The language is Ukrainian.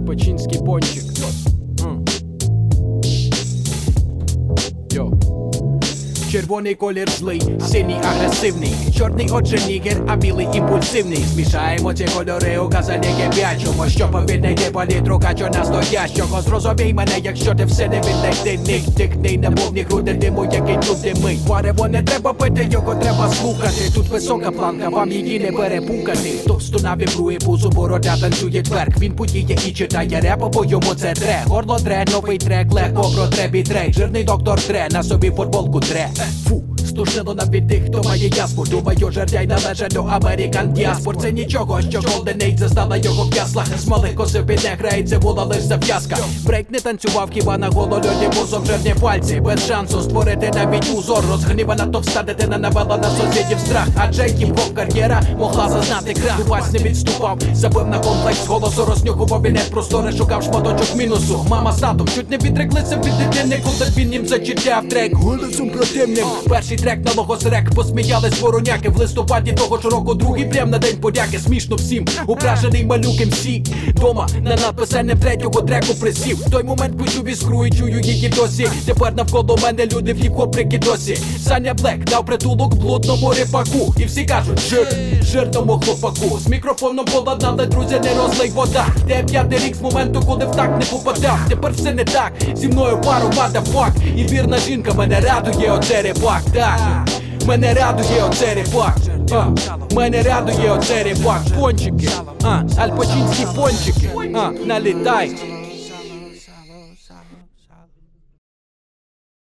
Альпачинський пончик. Йо. Червоний колір злий, синій агресивний, чорний отже нігер, а білий імпульсивний. Змішаємо ці кольори у казані кип'ячому, щоб віднайти палітру качо настоящого. Зрозумій мене, якщо ти все не віднайди, тикни на повні груди диму, який тут димить. Варево не треба пити, його треба слухати. Тут висока планка, вам її не перепукати. Товстуна вібрує пузу, борода танцює тверк. Він подіє і читає реп, бо йому це тре. Горло тре, новий трек, легко протре бітрей. Жирний доктор тре, на собі футболку тре. Фу, стушило нам від тих, хто має яску. Думаю, жердяй належать до Американ діаспор. Це нічого, що Golden Age застала його в яслах. Смалих косив під не грається, була лиш зав'язка. Брейк не танцював, хіба на голольоді музом жирні пальці. Без шансу створити навіть узор. Розгнівана товста дитина навела на сусідів страх. Адже хіп-хоп кар'єра могла зазнати крах. Вась не відступав, забив на комплекс голосу. Рознюхував вінет простори, шукав шматочок мінусу. Мама з татом чуть не відреклися від дитини, коли він їм зачитав трек голосом противним. Перший трек на логосрек, посміялись вороняки. В листопаді того ж року другий прям на день подяки. Смішно всім, ображений малюк МС. Дома на написанням третього треку присів. В той момент почув іскру і чую її досі. Тепер навколо мене люди в хіп-хоп досі. Саня Блек дав притулок блудному рипаку. І всі кажуть жирному хлопаку. З мікрофоном поладнали, друзі, не розлий вода. Де п'ятий рік з моменту, коли в так не попадав. Тепер все не так, зі мною пару motherfuck. І вірна жінка мене радує, оце репак. Так, мене радує оце репак. Мене радує оце репак. Пончики, альпачинські пончики. Налітай.